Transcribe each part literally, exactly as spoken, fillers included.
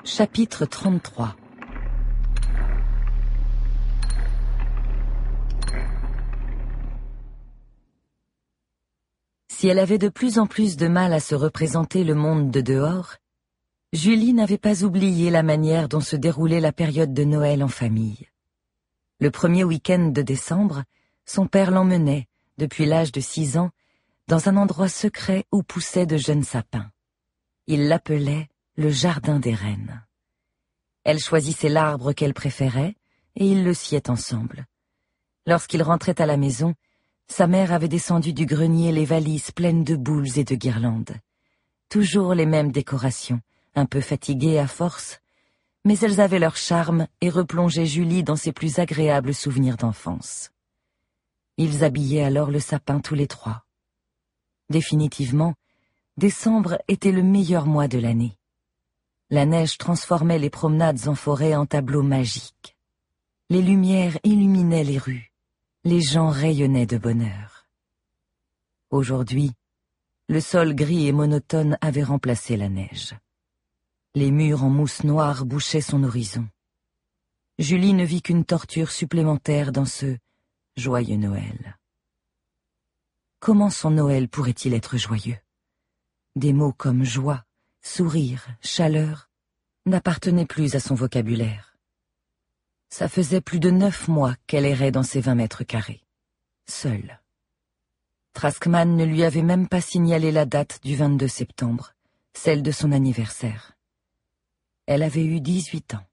Chapitre trente-trois. Si elle avait de plus en plus de mal à se représenter le monde de dehors, Julie n'avait pas oublié la manière dont se déroulait la période de Noël en famille. Le premier week-end de décembre, son père l'emmenait, depuis l'âge de six ans, dans un endroit secret où poussaient de jeunes sapins. Il l'appelait le jardin des reines. Elle choisissait l'arbre qu'elle préférait, et ils le sciaient ensemble. Lorsqu'il rentrait à la maison, sa mère avait descendu du grenier les valises pleines de boules et de guirlandes. Toujours les mêmes décorations, un peu fatiguées à force, mais elles avaient leur charme et replongeaient Julie dans ses plus agréables souvenirs d'enfance. Ils habillaient alors le sapin tous les trois. Définitivement, décembre était le meilleur mois de l'année. La neige transformait les promenades en forêt en tableaux magiques. Les lumières illuminaient les rues. Les gens rayonnaient de bonheur. Aujourd'hui, le sol gris et monotone avait remplacé la neige. Les murs en mousse noire bouchaient son horizon. Julie ne vit qu'une torture supplémentaire dans ce joyeux Noël. Comment son Noël pourrait-il être joyeux? Des mots comme joie, sourire, chaleur, n'appartenaient plus à son vocabulaire. Ça faisait plus de neuf mois qu'elle errait dans ses vingt mètres carrés, seule. Traskman ne lui avait même pas signalé la date du vingt-deux septembre, celle de son anniversaire. Elle avait eu dix-huit ans.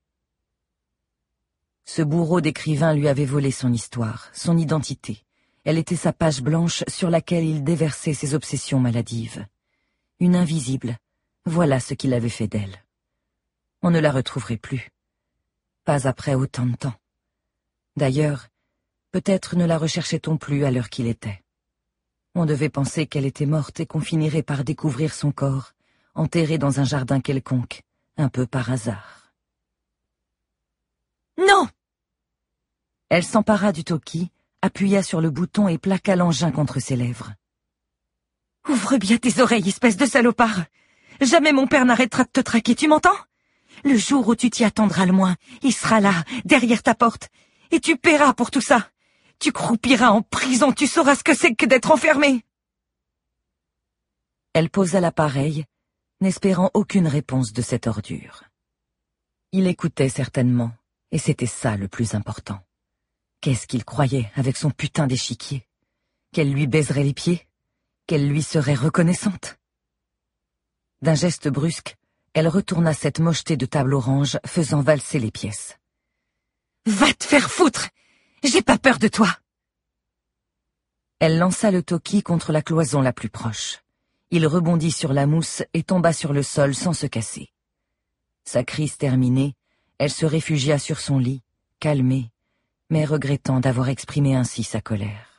Ce bourreau d'écrivain lui avait volé son histoire, son identité. Elle était sa page blanche sur laquelle il déversait ses obsessions maladives. Une invisible, voilà ce qu'il avait fait d'elle. On ne la retrouverait plus. Pas après autant de temps. D'ailleurs, peut-être ne la recherchait-on plus à l'heure qu'il était. On devait penser qu'elle était morte et qu'on finirait par découvrir son corps, enterré dans un jardin quelconque, un peu par hasard. Non! Elle s'empara du talkie, appuya sur le bouton et plaqua l'engin contre ses lèvres. Ouvre bien tes oreilles, espèce de salopard! Jamais mon père n'arrêtera de te traquer, tu m'entends? Le jour où tu t'y attendras le moins, il sera là, derrière ta porte, et tu paieras pour tout ça. Tu croupiras en prison, tu sauras ce que c'est que d'être enfermé. Elle posa l'appareil, n'espérant aucune réponse de cette ordure. Il écoutait certainement, et c'était ça le plus important. Qu'est-ce qu'il croyait avec son putain d'échiquier? Qu'elle lui baiserait les pieds? Qu'elle lui serait reconnaissante? D'un geste brusque, elle retourna cette mocheté de table orange, faisant valser les pièces. « Va te faire foutre! J'ai pas peur de toi !» Elle lança le talkie contre la cloison la plus proche. Il rebondit sur la mousse et tomba sur le sol sans se casser. Sa crise terminée, elle se réfugia sur son lit, calmée, mais regrettant d'avoir exprimé ainsi sa colère.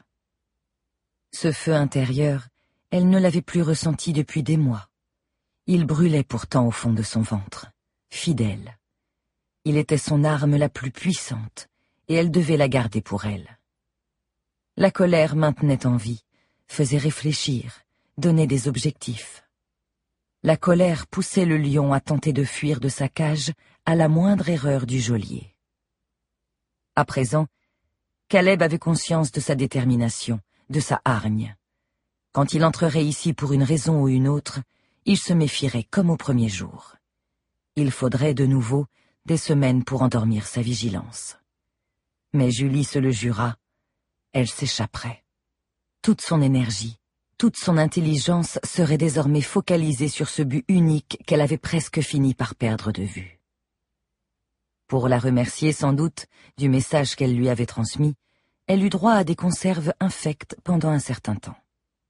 Ce feu intérieur, elle ne l'avait plus ressenti depuis des mois. Il brûlait pourtant au fond de son ventre, fidèle. Il était son arme la plus puissante, et elle devait la garder pour elle. La colère maintenait en vie, faisait réfléchir, donnait des objectifs. La colère poussait le lion à tenter de fuir de sa cage à la moindre erreur du geôlier. À présent, Caleb avait conscience de sa détermination, de sa hargne. Quand il entrerait ici pour une raison ou une autre, il se méfierait comme au premier jour. Il faudrait de nouveau des semaines pour endormir sa vigilance. Mais Julie se le jura, elle s'échapperait. Toute son énergie, toute son intelligence serait désormais focalisée sur ce but unique qu'elle avait presque fini par perdre de vue. Pour la remercier sans doute du message qu'elle lui avait transmis, elle eut droit à des conserves infectes pendant un certain temps.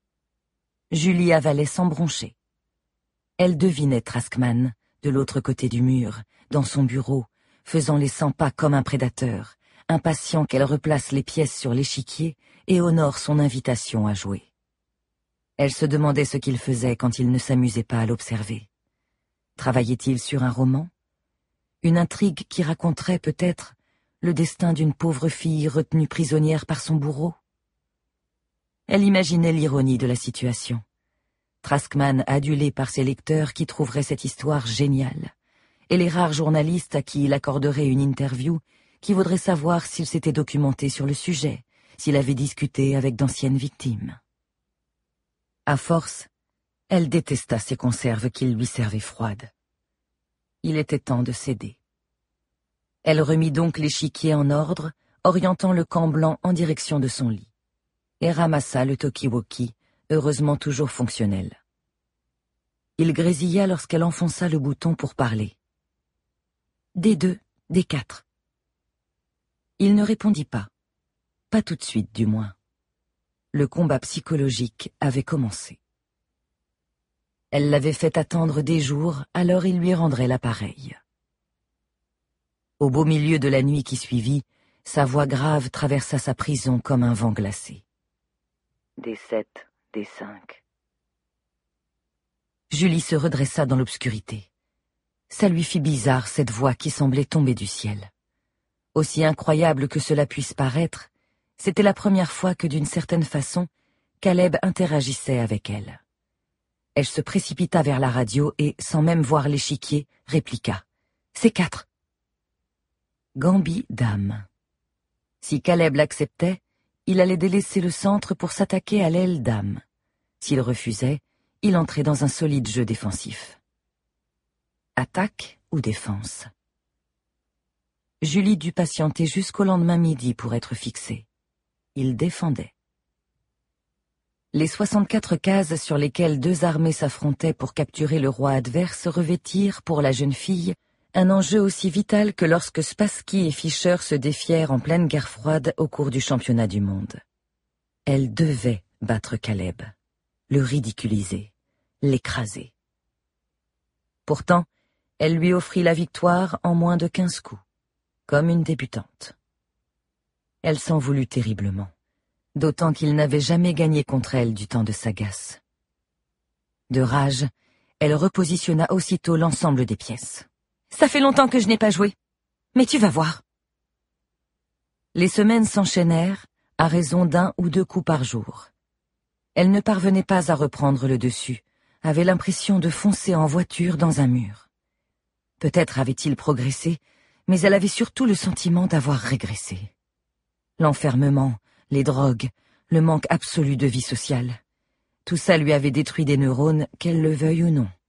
Julie avalait sans broncher. Elle devinait Traskman, de l'autre côté du mur, dans son bureau, faisant les cent pas comme un prédateur, impatient qu'elle replace les pièces sur l'échiquier et honore son invitation à jouer. Elle se demandait ce qu'il faisait quand il ne s'amusait pas à l'observer. Travaillait-il sur un roman? Une intrigue qui raconterait peut-être le destin d'une pauvre fille retenue prisonnière par son bourreau? Elle imaginait l'ironie de la situation. Traskman adulé par ses lecteurs qui trouveraient cette histoire géniale, et les rares journalistes à qui il accorderait une interview, qui voudraient savoir s'il s'était documenté sur le sujet, s'il avait discuté avec d'anciennes victimes. À force, elle détesta ces conserves qu'il lui servait froides. Il était temps de céder. Elle remit donc l'échiquier en ordre, orientant le camp blanc en direction de son lit, et ramassa le talkie-walkie, heureusement toujours fonctionnel. Il grésilla lorsqu'elle enfonça le bouton pour parler. Des deux, des quatre. Il ne répondit pas. Pas tout de suite, du moins. Le combat psychologique avait commencé. Elle l'avait fait attendre des jours, alors il lui rendrait l'appareil. Au beau milieu de la nuit qui suivit, sa voix grave traversa sa prison comme un vent glacé. Des sept, des cinq. Julie se redressa dans l'obscurité. Ça lui fit bizarre, cette voix qui semblait tomber du ciel. Aussi incroyable que cela puisse paraître, c'était la première fois que d'une certaine façon, Caleb interagissait avec elle. Elle se précipita vers la radio et, sans même voir l'échiquier, répliqua. « C'est quatre. » Gambit dame. Si Caleb l'acceptait, il allait délaisser le centre pour s'attaquer à l'aile dame. S'il refusait, il entrait dans un solide jeu défensif. Attaque ou défense? Julie dut patienter jusqu'au lendemain midi pour être fixée. Il défendait. Les soixante-quatre cases sur lesquelles deux armées s'affrontaient pour capturer le roi adverse revêtirent, pour la jeune fille, un enjeu aussi vital que lorsque Spassky et Fischer se défièrent en pleine guerre froide au cours du championnat du monde. Elle devait battre Caleb, le ridiculiser, l'écraser. Pourtant, elle lui offrit la victoire en moins de quinze coups, comme une débutante. Elle s'en voulut terriblement, d'autant qu'il n'avait jamais gagné contre elle du temps de Sagace. De rage, elle repositionna aussitôt l'ensemble des pièces. « Ça fait longtemps que je n'ai pas joué, mais tu vas voir. » Les semaines s'enchaînèrent, à raison d'un ou deux coups par jour. Elle ne parvenait pas à reprendre le dessus, avait l'impression de foncer en voiture dans un mur. Peut-être avait-il progressé, mais elle avait surtout le sentiment d'avoir régressé. L'enfermement, les drogues, le manque absolu de vie sociale, tout ça lui avait détruit des neurones, qu'elle le veuille ou non.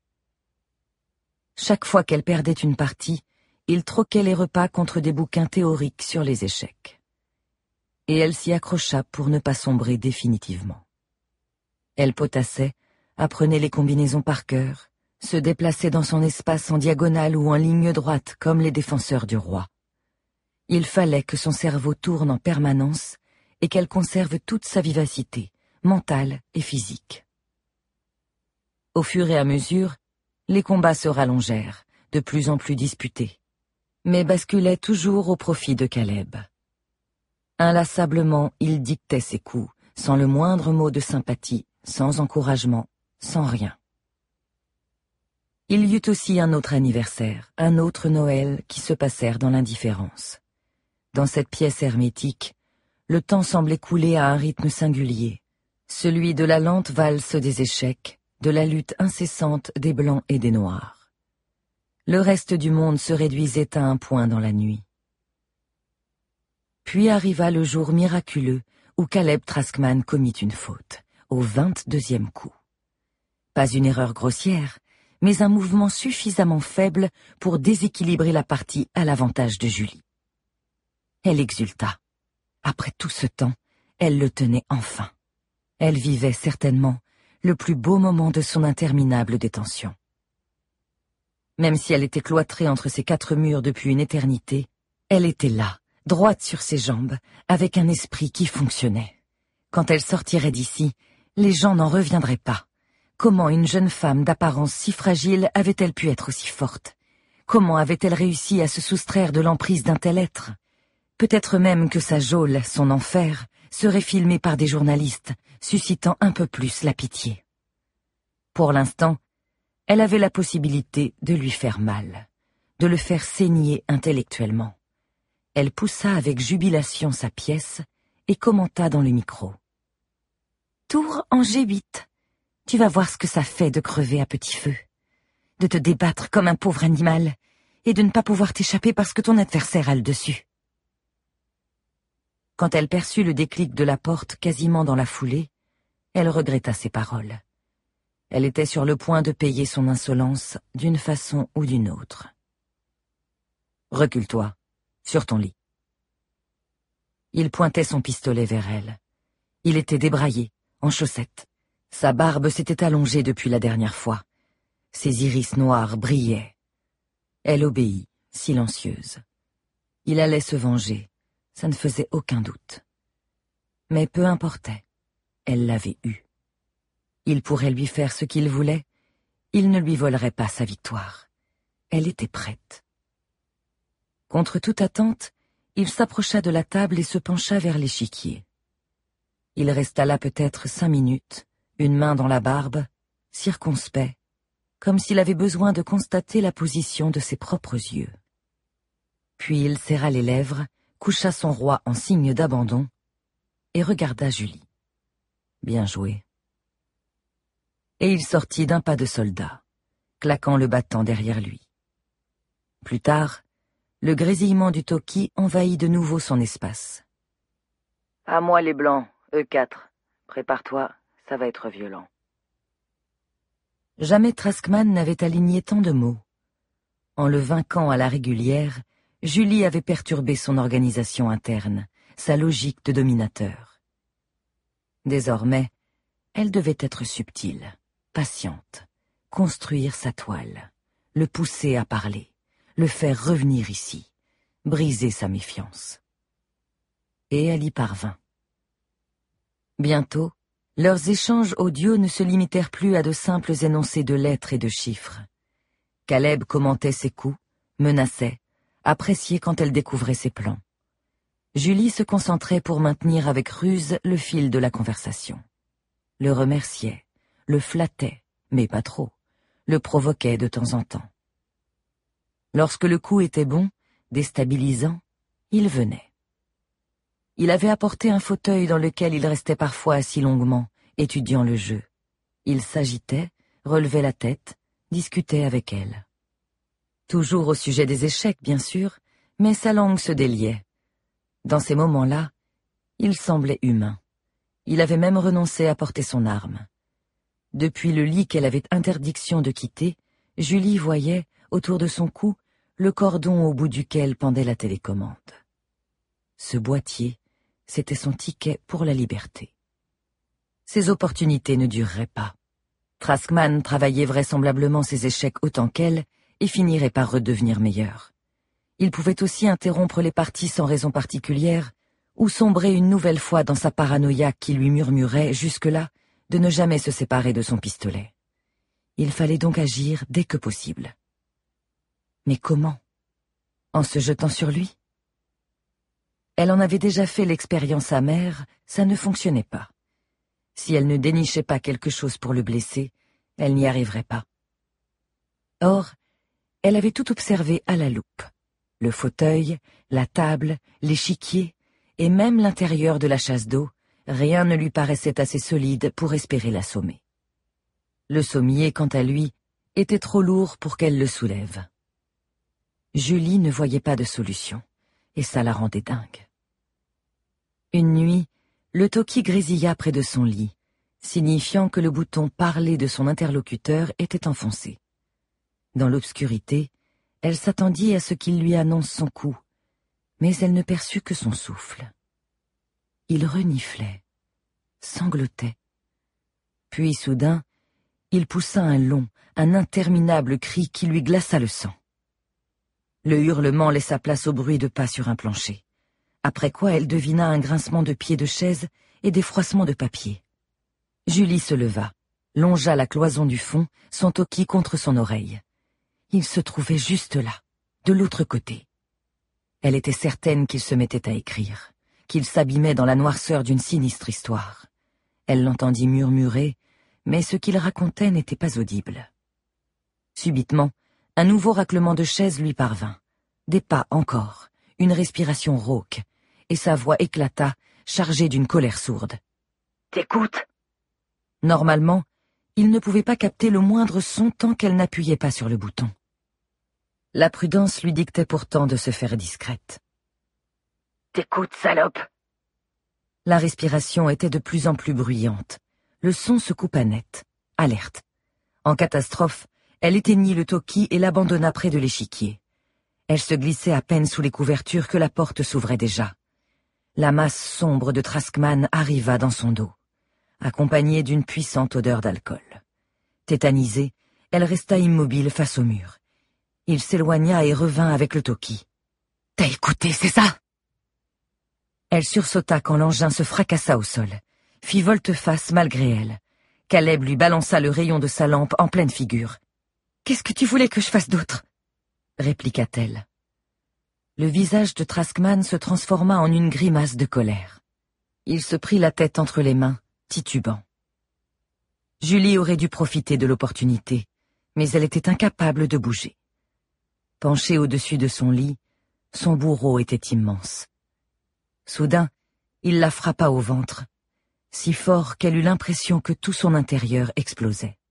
Chaque fois qu'elle perdait une partie, il troquait les repas contre des bouquins théoriques sur les échecs. Et elle s'y accrocha pour ne pas sombrer définitivement. Elle potassait, apprenait les combinaisons par cœur, se déplaçait dans son espace en diagonale ou en ligne droite comme les défenseurs du roi. Il fallait que son cerveau tourne en permanence et qu'elle conserve toute sa vivacité, mentale et physique. Au fur et à mesure, les combats se rallongèrent, de plus en plus disputés, mais basculaient toujours au profit de Caleb. Inlassablement, il dictait ses coups, sans le moindre mot de sympathie, sans encouragement, sans rien. Il y eut aussi un autre anniversaire, un autre Noël qui se passèrent dans l'indifférence. Dans cette pièce hermétique, le temps semblait couler à un rythme singulier, celui de la lente valse des échecs, de la lutte incessante des blancs et des noirs. Le reste du monde se réduisait à un point dans la nuit. Puis arriva le jour miraculeux où Caleb Traskman commit une faute, au vingt-deuxième coup. Pas une erreur grossière, mais un mouvement suffisamment faible pour déséquilibrer la partie à l'avantage de Julie. Elle exulta. Après tout ce temps, elle le tenait enfin. Elle vivait certainement le plus beau moment de son interminable détention. Même si elle était cloîtrée entre ces quatre murs depuis une éternité, elle était là, droite sur ses jambes, avec un esprit qui fonctionnait. Quand elle sortirait d'ici, les gens n'en reviendraient pas. Comment une jeune femme d'apparence si fragile avait-elle pu être aussi forte? Comment avait-elle réussi à se soustraire de l'emprise d'un tel être? Peut-être même que sa geôle, son enfer, serait filmée par des journalistes, suscitant un peu plus la pitié. Pour l'instant, elle avait la possibilité de lui faire mal, de le faire saigner intellectuellement. Elle poussa avec jubilation sa pièce et commenta dans le micro. « Tour en G huit. Tu vas voir ce que ça fait de crever à petit feu. de te débattre comme un pauvre animal, et de ne pas pouvoir t'échapper parce que ton adversaire a le dessus. Quand elle perçut le déclic de la porte quasiment dans la foulée, elle regretta ses paroles. Elle était sur le point de payer son insolence d'une façon ou d'une autre. « Recule-toi, sur ton lit. » Il pointait son pistolet vers elle. Il était débraillé, en chaussettes. Sa barbe s'était allongée depuis la dernière fois. Ses iris noirs brillaient. Elle obéit, silencieuse. Il allait se venger, ça ne faisait aucun doute. Mais peu importait, elle l'avait eu. Il pourrait lui faire ce qu'il voulait, il ne lui volerait pas sa victoire. Elle était prête. Contre toute attente, il s'approcha de la table et se pencha vers l'échiquier. Il resta là peut-être cinq minutes, une main dans la barbe, circonspect, comme s'il avait besoin de constater la position de ses propres yeux. Puis il serra les lèvres, coucha son roi en signe d'abandon et regarda Julie. Bien joué. Et il sortit d'un pas de soldat, claquant le battant derrière lui. Plus tard, le grésillement du Toki envahit de nouveau son espace. « À moi les blancs, E quatre. Prépare-toi, ça va être violent. » Jamais Traskman n'avait aligné tant de mots. En le vainquant à la régulière, Julie avait perturbé son organisation interne, sa logique de dominateur. Désormais, elle devait être subtile, patiente, construire sa toile, le pousser à parler, le faire revenir ici, briser sa méfiance. Et elle y parvint. Bientôt, leurs échanges audio ne se limitèrent plus à de simples énoncés de lettres et de chiffres. Caleb commentait ses coups, menaçait, appréciait quand elle découvrait ses plans. Julie se concentrait pour maintenir avec ruse le fil de la conversation. Le remerciait, le flattait, mais pas trop, le provoquait de temps en temps. Lorsque le coup était bon, déstabilisant, il venait. Il avait apporté un fauteuil dans lequel il restait parfois assis longuement, étudiant le jeu. Il s'agitait, relevait la tête, discutait avec elle. Toujours au sujet des échecs, bien sûr, mais sa langue se déliait. Dans ces moments-là, il semblait humain. Il avait même renoncé à porter son arme. Depuis le lit qu'elle avait interdiction de quitter, Julie voyait, autour de son cou, le cordon au bout duquel pendait la télécommande. Ce boîtier, c'était son ticket pour la liberté. Ces opportunités ne dureraient pas. Traskman travaillait vraisemblablement ses échecs autant qu'elle et finirait par redevenir meilleur. Il pouvait aussi interrompre les parties sans raison particulière ou sombrer une nouvelle fois dans sa paranoïa qui lui murmurait, jusque-là, de ne jamais se séparer de son pistolet. Il fallait donc agir dès que possible. Mais comment? En se jetant sur lui? Elle en avait déjà fait l'expérience amère, ça ne fonctionnait pas. Si elle ne dénichait pas quelque chose pour le blesser, elle n'y arriverait pas. Or, elle avait tout observé à la loupe. Le fauteuil, la table, l'échiquier, et même l'intérieur de la chasse d'eau, rien ne lui paraissait assez solide pour espérer l'assommer. Le sommier, quant à lui, était trop lourd pour qu'elle le soulève. Julie ne voyait pas de solution, et ça la rendait dingue. Une nuit, le Toki grésilla près de son lit, signifiant que le bouton « Parler » de son interlocuteur était enfoncé. Dans l'obscurité, elle s'attendit à ce qu'il lui annonce son coup, mais elle ne perçut que son souffle. Il reniflait, sanglotait. Puis soudain, il poussa un long, un interminable cri qui lui glaça le sang. Le hurlement laissa place au bruit de pas sur un plancher, après quoi elle devina un grincement de pieds de chaise et des froissements de papier. Julie se leva, longea la cloison du fond, son Toki contre son oreille. Il se trouvait juste là, de l'autre côté. Elle était certaine qu'il se mettait à écrire, qu'il s'abîmait dans la noirceur d'une sinistre histoire. Elle l'entendit murmurer, mais ce qu'il racontait n'était pas audible. Subitement, un nouveau raclement de chaise lui parvint. Des pas encore, une respiration rauque, et sa voix éclata, chargée d'une colère sourde. « T'écoutes ?» Normalement, il ne pouvait pas capter le moindre son tant qu'elle n'appuyait pas sur le bouton. La prudence lui dictait pourtant de se faire discrète. « T'écoutes, salope !» La respiration était de plus en plus bruyante. Le son se coupa net. Alerte. En catastrophe, elle éteignit le talkie et l'abandonna près de l'échiquier. Elle se glissait à peine sous les couvertures que la porte s'ouvrait déjà. La masse sombre de Traskman arriva dans son dos, accompagnée d'une puissante odeur d'alcool. Tétanisée, elle resta immobile face au mur. Il s'éloigna et revint avec le talkie. « T'as écouté, c'est ça ?» Elle sursauta quand l'engin se fracassa au sol, fit volte-face malgré elle. Caleb lui balança le rayon de sa lampe en pleine figure. « Qu'est-ce que tu voulais que je fasse d'autre ?» répliqua-t-elle. Le visage de Traskman se transforma en une grimace de colère. Il se prit la tête entre les mains, titubant. Julie aurait dû profiter de l'opportunité, mais elle était incapable de bouger. Penché au-dessus de son lit, son bourreau était immense. Soudain, il la frappa au ventre, si fort qu'elle eut l'impression que tout son intérieur explosait.